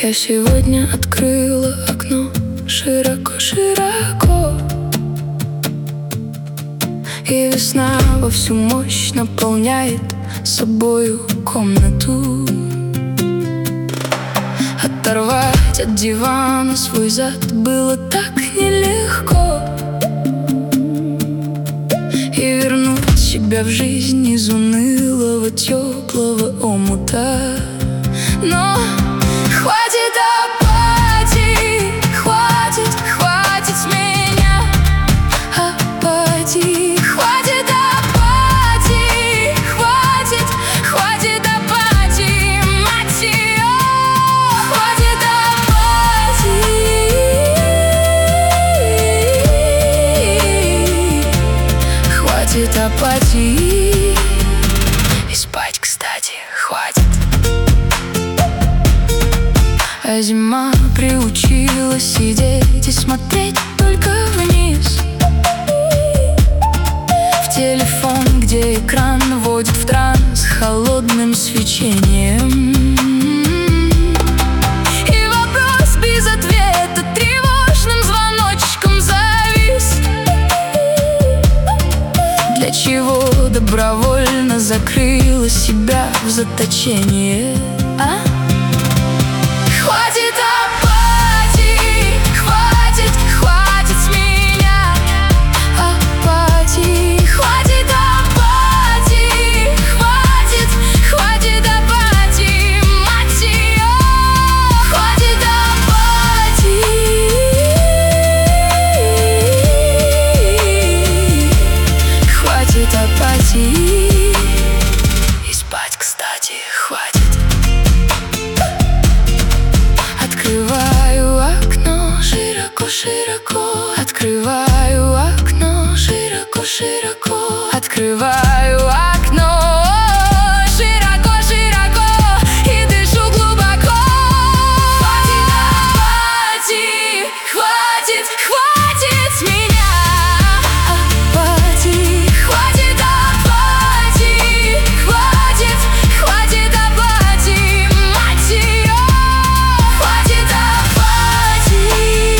Я сегодня открыла окно широко-широко, и весна во всю мощь наполняет собою комнату. Оторвать от дивана свой зад было так нелегко, и вернуть себя в жизнь из унылого теплого омута. Но хватит апатии, хватит с меня апатии. Хватит апатии, хватит апатии, мать ее. Хватит апатии, хватит апатии. И спать, кстати, хватит. А зима приучила сидеть и смотреть только вниз, в телефон, где экран вводит в транс холодным свечением. И вопрос без ответа тревожным звоночком завис. Для чего добровольно закрыла себя в заточение, а? Хватит апатии, хватит с меня апатии. Хватит апатии, хватит апатии, мать ее. Хватит апатии, хватит апатии. И спать, кстати, хватит. Открываю окно широко-широко, открываю окно широко-широко, открываю окно широко-широко и дышу глубоко. Хватит апатии, хватит с меня апатии. Хватит апатии, хватит апатии, мать ее. Хватит апатии,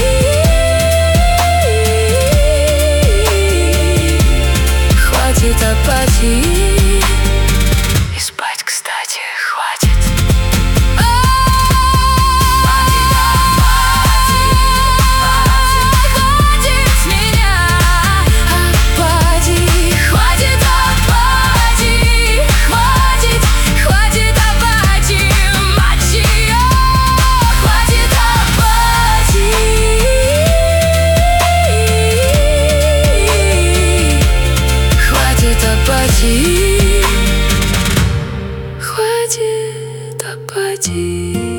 хватит апатии. И спать, кстати, хватит. Хватит с меня апатии. Хватит апатии, хватит апатии, мать ее. Хватит апатии, хватит апатии, хватит апатии.